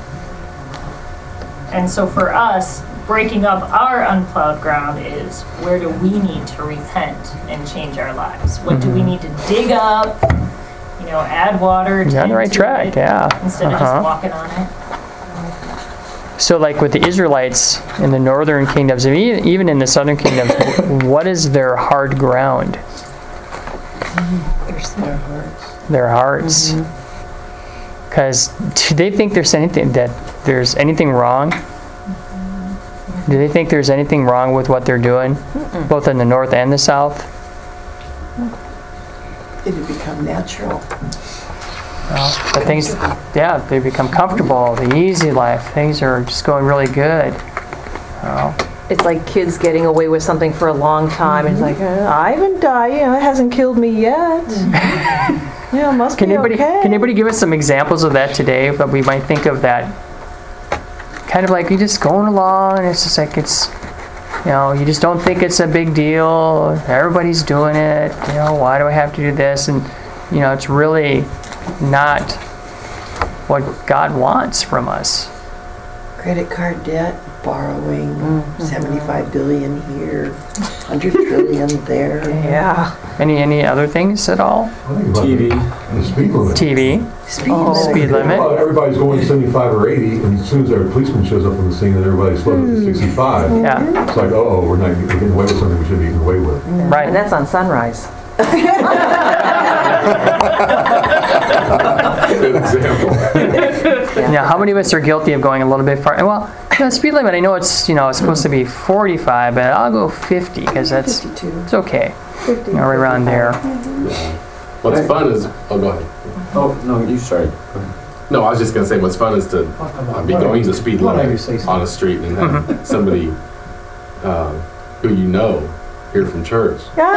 And so for us, breaking up our unplowed ground is, where do we need to repent and change our lives? What do we need to dig up, you know, add water, You're on the right tend to track, it, yeah. instead of Uh-huh. just walking on it? So like with the Israelites in the northern kingdoms, and e- even in the southern kingdoms, what is their hard ground? Their hearts. Their hearts. Because do they think there's anything that there's anything wrong? Do they think there's anything wrong with what they're doing, both in the north and the south? It had become natural. Well, but things, yeah, they become comfortable, the easy life. Things are just going really good. Oh. It's like kids getting away with something for a long time. And it's like, uh, I haven't died, you know, it hasn't killed me yet. Yeah, must Can be anybody okay. can anybody give us some examples of that today? That we might think of that kind of like you're just going along, and it's just like it's, you know, you just don't think it's a big deal. Everybody's doing it. You know, why do I have to do this? And you know, it's really not what God wants from us. Credit card debt, borrowing, seventy-five billion here, one hundred trillion there. Yeah. Any any other things at all? I think about T V. The the speed limit. T V, Speed Oh. limit. speed limit. Well, everybody's going seventy-five or eighty, and as soon as our policeman shows up on the scene, then everybody's slow to sixty-five. Yeah, It's like, oh, we're not we're getting away with something we shouldn't be getting away with. And right. that's on Sunrise. Good example. Now, how many of us are guilty of going a little bit far? Well, The speed limit, I know it's, you know, it's supposed to be forty-five, but I'll go fifty because that's, it's okay. You know, right around there. What's fun is, oh, go ahead. Oh, no, you started. No, I was just gonna say, what's fun is to uh, be going the speed limit on a street and have Mhm. somebody uh, who you know here from church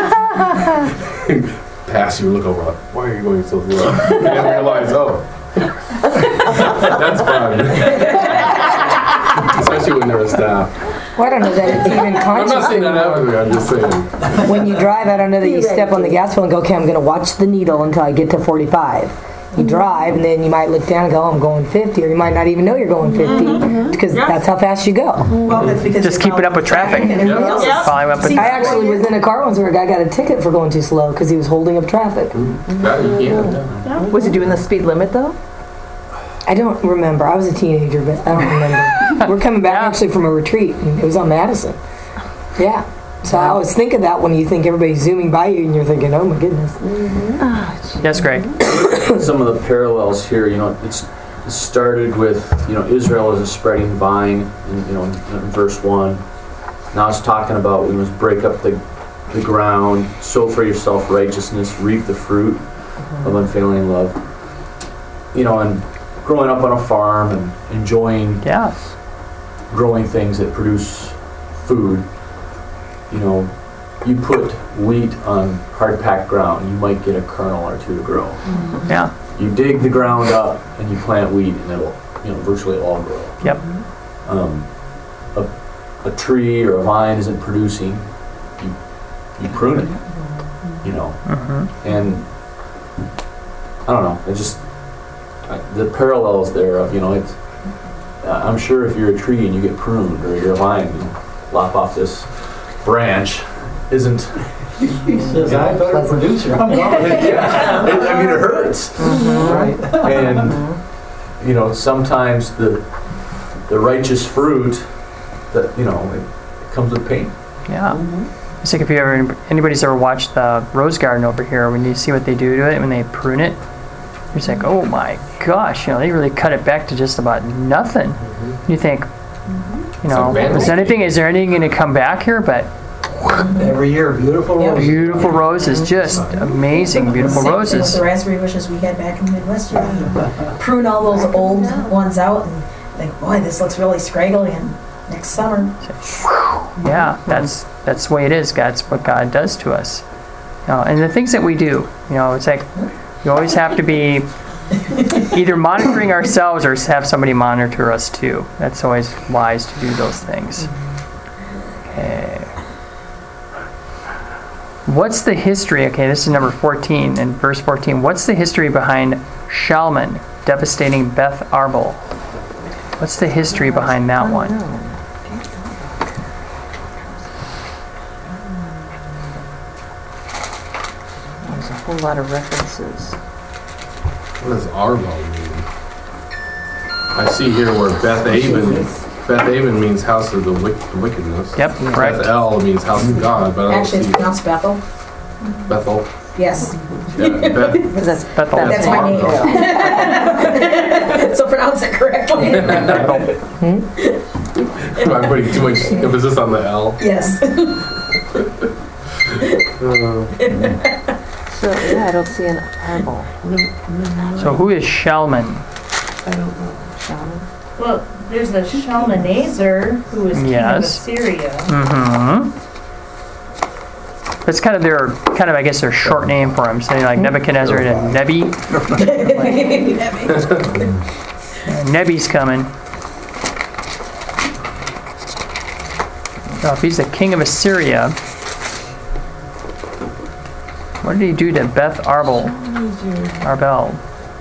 pass you, look over, like, why are you going so slow? And then realize, oh, that's fun. Especially when they're a staff. Well, I don't know that it's even I'm conscious not saying that anymore. after, I'm just saying. When you drive, I don't know that you step on the gas pedal and go, okay, I'm going to watch the needle until I get to forty-five. You drive, and then you might look down and go, oh, I'm going fifty, or you might not even know you're going fifty, because that's how fast you go. Well, that's because Just you're keep it up with traffic. and everybody else is- Yep. Following up with I actually was in a car once where a guy got a ticket for going too slow because he was holding up traffic. That you can't. Was he doing the speed limit though? I don't remember. I was a teenager, but I don't remember. We're coming back Yeah. actually from a retreat, and it was on Madison. Yeah. So I always think of that when you think everybody's zooming by you, and you're thinking, oh my goodness. Yes, Greg. Some of the parallels here, you know, it's it started with, you know, Israel as a spreading vine, in, you know, in, in verse one. Now it's talking about we must break up the, the ground, sow for yourself righteousness, reap the fruit of unfailing love. You know, and growing up on a farm and enjoying Yes. growing things that produce food, you know, you put wheat on hard-packed ground, you might get a kernel or two to grow. Yeah. You dig the ground up and you plant wheat, and it'll, you know, virtually all grow. Yep. Um, a, a tree or a vine isn't producing, you you prune it, you know, Mhm. and I don't know. It just I, the parallels there of, you know, it's. Uh, I'm sure if you're a tree and you get pruned, or you're a vine and you lop off this branch, isn't. He says, I better produce her. I'm going. Yeah. It- I mean, it hurts. Right. And you know, sometimes the the righteous fruit that, you know, it, it comes with pain. Yeah. It's like if you ever, anybody's ever watched the rose garden over here, when you see what they do to it when they prune it, you're just like, oh my gosh, you know, they really cut it back to just about nothing. You think, you know, like is there anything, is there anything going to come back here? But Every year, beautiful roses. beautiful roses, just amazing, beautiful Same thing with roses. the raspberry bushes we had back in the Midwest. You know, you prune all those old ones out and think, boy, this looks really scraggly, and next summer. Yeah, that's that's the way it is. That's what God does to us. You know, and the things that we do, you know, it's like you always have to be either monitoring ourselves or have somebody monitor us too. That's always wise to do those things. Okay. What's the history? Okay, this is number fourteen, in verse fourteen. What's the history behind Shalman devastating Beth Arbel? What's the history behind that one? There's a whole lot of references. What does Arbo mean? I see here where Beth Aven, Beth Aven means house of the wick- wickedness. Yep, correct. Beth El means house of God, but I don't Actually, it's see pronounced Bethel. Bethel. Yes. Yeah, Beth. That's Bethel. That's my name. So pronounce it correctly. Am I putting too much emphasis on the L? Yes. Uh, so yeah, I don't see an arbol. So who is Shalman? Shaman. Well, there's a Shalmaneser who was king Yes. of Assyria. Mm-hmm. It's kind of their, kind of I guess their short name for him. So like Nebuchadnezzar and Nebi. Nebi's coming. So if he's the king of Assyria, what did he do to Beth Arbel? Arbel.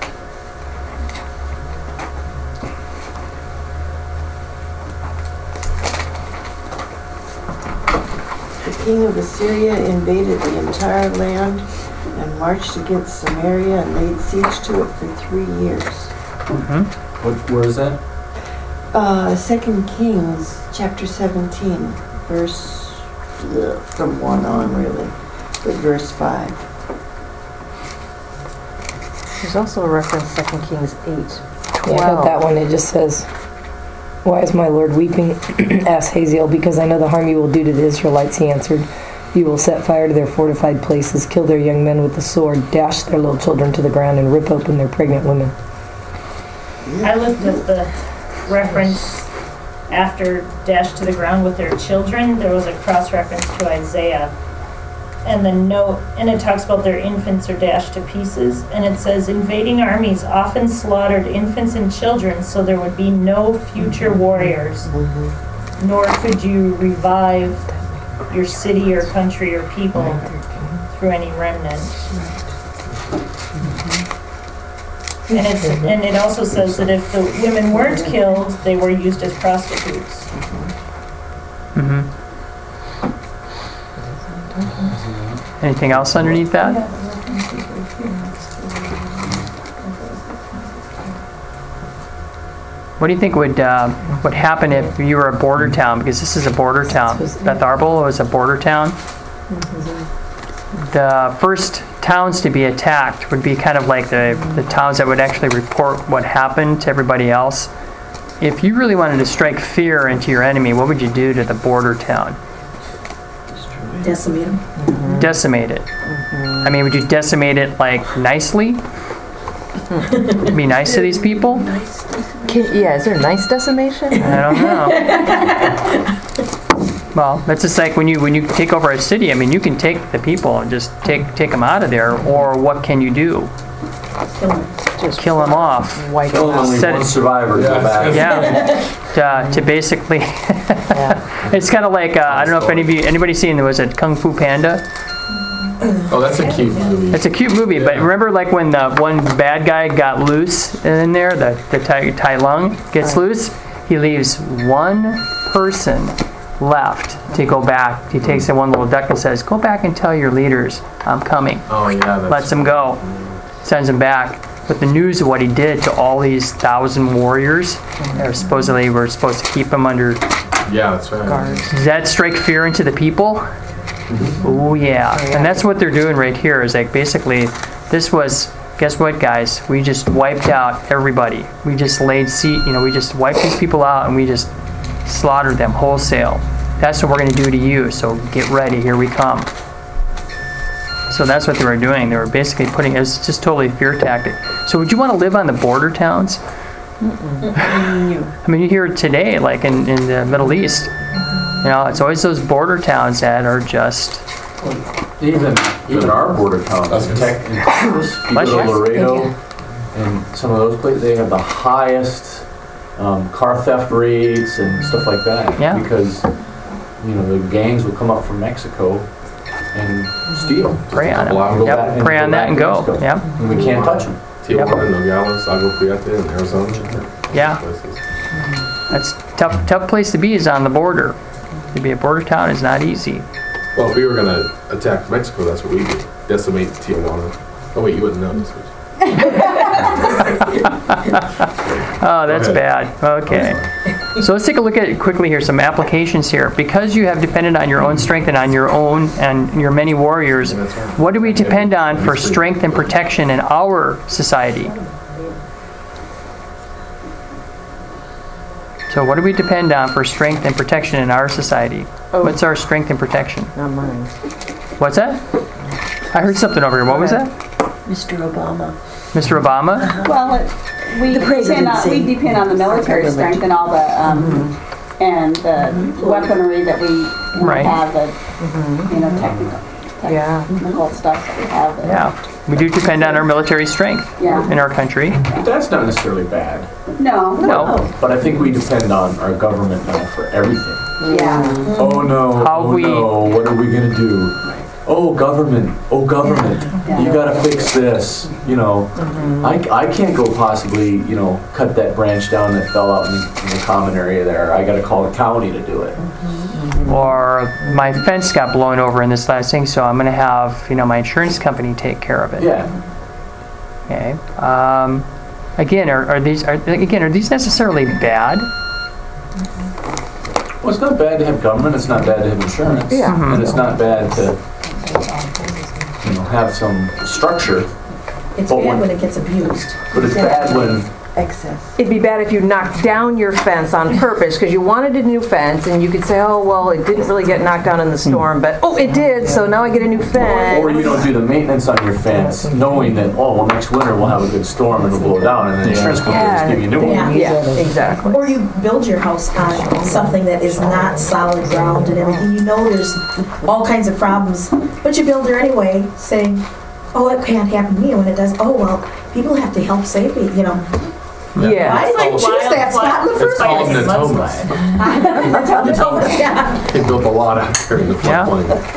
The king of Assyria invaded the entire land and marched against Samaria and laid siege to it for three years. Mm-hmm. What, where is that? Uh, Second Kings, chapter seventeen, verse, uh, from one on really, but verse five. There's also a reference Second Kings eight. Yeah, I got that one. It just says, Why is my Lord weeping? asked Hazael. Because I know the harm you will do to the Israelites, he answered. You will set fire to their fortified places, kill their young men with the sword, dash their little children to the ground, and rip open their pregnant women. I looked at the reference after dash to the ground with their children. There was a cross-reference to Isaiah. And the note, and it talks about their infants are dashed to pieces. And it says, invading armies often slaughtered infants and children, so there would be no future warriors. Mm-hmm. Nor could you revive your city or country or people through any remnant. Mm-hmm. And, it's, and it also says that if the women weren't killed, they were used as prostitutes. Mm-hmm. Anything else underneath that? What do you think would uh, would happen if you were a border town? Because this is a border town. Beth Arbel was a border town. The first towns to be attacked would be kind of like the, the towns that would actually report what happened to everybody else. If you really wanted to strike fear into your enemy, what would you do to the border town? Decimate them. Mm-hmm. Decimate it. Mm-hmm. I mean, would you decimate it like nicely? Be nice to these people? Can, yeah, is there nice decimation? I don't know. Well, that's just like when you when you take over a city. I mean, you can take the people and just take take them out of there, or what can you do? Kill them. Just kill them off. Wipe them out. Only one survivor go back. Yeah. to, to basically, yeah. It's kind of like uh, I don't know if any of you anybody seen was it Kung Fu Panda? Oh, that's a cute movie. It's a cute movie, yeah. But remember, like when the one bad guy got loose in there, the the Tai, tai Lung gets right. loose, he leaves one person left to go back. He takes the one little duck and says, "Go back and tell your leaders I'm coming." Oh yeah, that's lets him go, sends him back. But the news of what he did to all these thousand warriors, that supposedly were supposed to keep him under. Yeah, that's right. Guards. Does that strike fear into the people? Mm-hmm. Oh yeah, and that's what they're doing right here. Is like basically, this was. Guess what, guys? We just wiped out everybody. We just laid seat. You know, we just wiped these people out, and we just slaughtered them wholesale. That's what we're going to do to you. So get ready. Here we come. So that's what they were doing. They were basically putting. It was just totally a fear tactic. So would you want to live on the border towns? Mm-mm. I mean, you hear it today, like in, in the Middle East. You know, it's always those border towns that are just. Even even our border towns, Tech and Texas, even Laredo, and some of those places, they have the highest um, car theft rates and stuff like that. Yeah. Because you know the gangs will come up from Mexico and steal. Prey on it. Yep. Prey on that and go. Yep. And we can't touch them. Tijuana, Nogales, Agua Prieta, in Arizona. Yeah. That's tough. Tough place to be is on the border. To be a border town is not easy. Well, if we were going to attack Mexico, that's what we would decimate Tijuana. Oh wait, you wouldn't know this. Oh, that's bad. Okay. So let's take a look at it quickly here, some applications here. Because you have depended on your own strength and on your own and your many warriors, what do we depend on for strength and protection in our society? So what do we depend on for strength and protection in our society? Oh. What's our strength and protection? Not mine. What's that? I heard something over here. What was that? Mister Obama. Mister Obama? Uh-huh. Well, it, we, depend on, we depend on the military strength and all the um, mm-hmm. and the mm-hmm. weaponry that we right. have, the mm-hmm. you know technical, technical yeah. stuff that we have. That yeah, we do depend on our military strength yeah. in our country. But that's not necessarily bad. No, no. no. But I think we depend on our government now for everything. Yeah. Mm-hmm. Oh no! How oh we, no! What are we gonna do? Oh government! Oh government! Yeah. You gotta fix this. You know, mm-hmm. I, I can't go possibly you know cut that branch down that fell out in, in the common area there. I gotta call the county to do it. Mm-hmm. Or my fence got blown over in this last thing, so I'm gonna have you know my insurance company take care of it. Yeah. Okay. Um, again, are, are these are again are these necessarily bad? Well, it's not bad to have government. It's not bad to have insurance. Yeah. Mm-hmm. And it's not bad to you know have some structure. It's but bad when, when it gets abused. But it's bad when excess. It'd be bad if you knocked down your fence on purpose because you wanted a new fence, and you could say, "Oh, well, it didn't really get knocked down in the storm, but oh, it did, so now I get a new fence." Or you don't do the maintenance on your fence, knowing that, oh, well, next winter we'll have a good storm and it'll blow down, and then the insurance company will just give you a new one. Yeah. Yeah, exactly. Or you build your house on something that is not solid ground and everything. You know there's all kinds of problems, but you build her anyway, saying, "Oh, it can't happen to me." And when it does, oh well, people have to help save me. You know. Yeah. Why did I choose that spot in the first It's called place? Natomas. Natomas, yeah. They built a lot out there in the Yeah.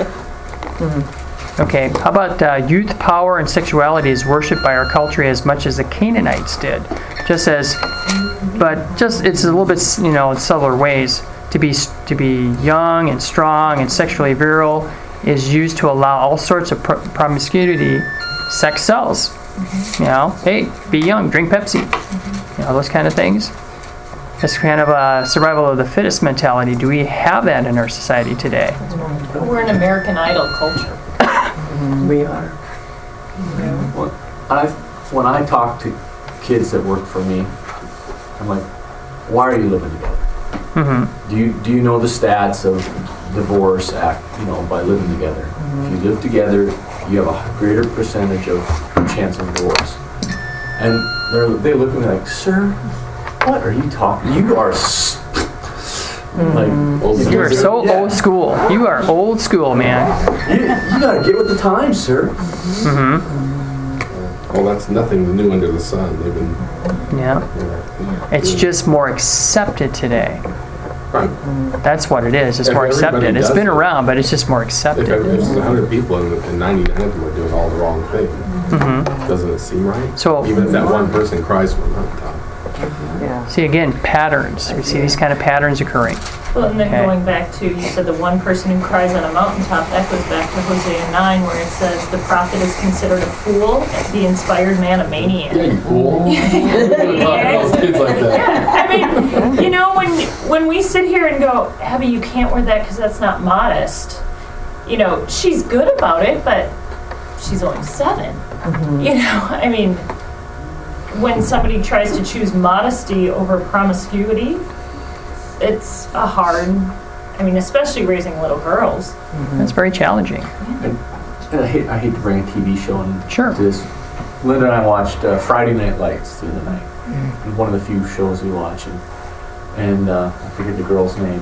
floodplain. Okay, how about uh, youth, power, and sexuality is worshipped by our culture as much as the Canaanites did? Just as, but just it's a little bit, you know, in subtler ways. To be to be young and strong and sexually virile is used to allow all sorts of pr- promiscuity. Sex sells. You know, hey, be young, drink Pepsi. You know, those kind of things. It's kind of a survival of the fittest mentality. Do we have that in our society today? We're an American Idol culture. We are. Well, I, when I talk to kids that work for me, I'm like, why are you living together? Mm-hmm. Do you do you know the stats of divorce act, you know, by living together? Mm-hmm. If you live together, you have a greater percentage of chance of divorce. And they're, they look at me like, sir, what are you talking? You are s- like old You are so yeah. old school. You are old school, man. You, you gotta get with the times, sir. Mm-hmm. Well, that's nothing new under the sun. They've been. Yeah. It's just more accepted today. Right. That's what it is. It's If more everybody accepted. It's does been it. around, but it's just more If, accepted. if there's one hundred people and, and ninety-nine of them are doing all the wrong thing, Mm-hmm. doesn't it seem right? So- even if that one person cries from the mountaintop. Yeah. See, again, patterns. We see these kind of patterns occurring. Well, and then Okay. going back to, you said the one person who cries on a mountaintop, that goes back to Hosea nine where it says the prophet is considered a fool, the inspired man a maniac. Yeah, you fool. Those kids like that. Yeah, I mean, you know, when when we sit here and go, Abby, you can't wear that because that's not modest. You know, she's good about it, but she's only seven. Mm-hmm. You know, I mean, when somebody tries to choose modesty over promiscuity, it's a hard, I mean, especially raising little girls. That's very challenging. And, and I hate I hate to bring a T V show into Sure. this. Linda and I watched uh, Friday Night Lights the other night. It was one of the few shows we watch, and, and uh, I forget the girl's name.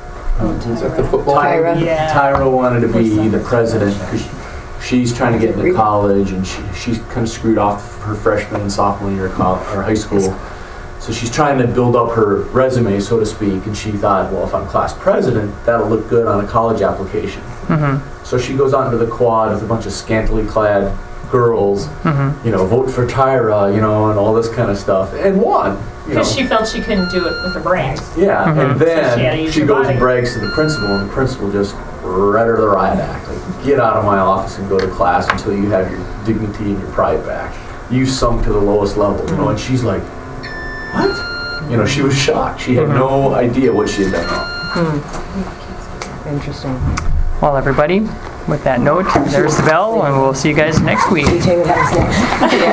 Is that the football? Tyra. Yeah. Tyra wanted to be the president because she's trying to get into college, and she, she's kind of screwed off her freshman and sophomore year of college, or high school. So she's trying to build up her resume, so to speak, and she thought, well, if I'm class president, that'll look good on a college application. Mm-hmm. So she goes out into the quad with a bunch of scantily clad girls, Mm-hmm. you know, vote for Tyra, you know, and all this kind of stuff, and won. You know. Because she felt she couldn't do it with her brains. Yeah, Mhm. and So she had to then use she her goes body. and brags to the principal, and the principal just read her the riot act. Like, get out of my office and go to class until you have your dignity and your pride back. You sunk to the lowest level, you know, and she's like, what? You know, she was shocked. She had no idea what she had done wrong. Hmm. Interesting. Well, everybody, with that note, there's the bell, and we'll see you guys next week. Can you tell me what happens next? Do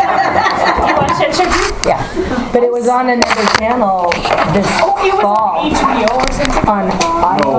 you watch that, Chucky? Yeah, but it was on another channel this Oh, it was fall on H B O or something? on I.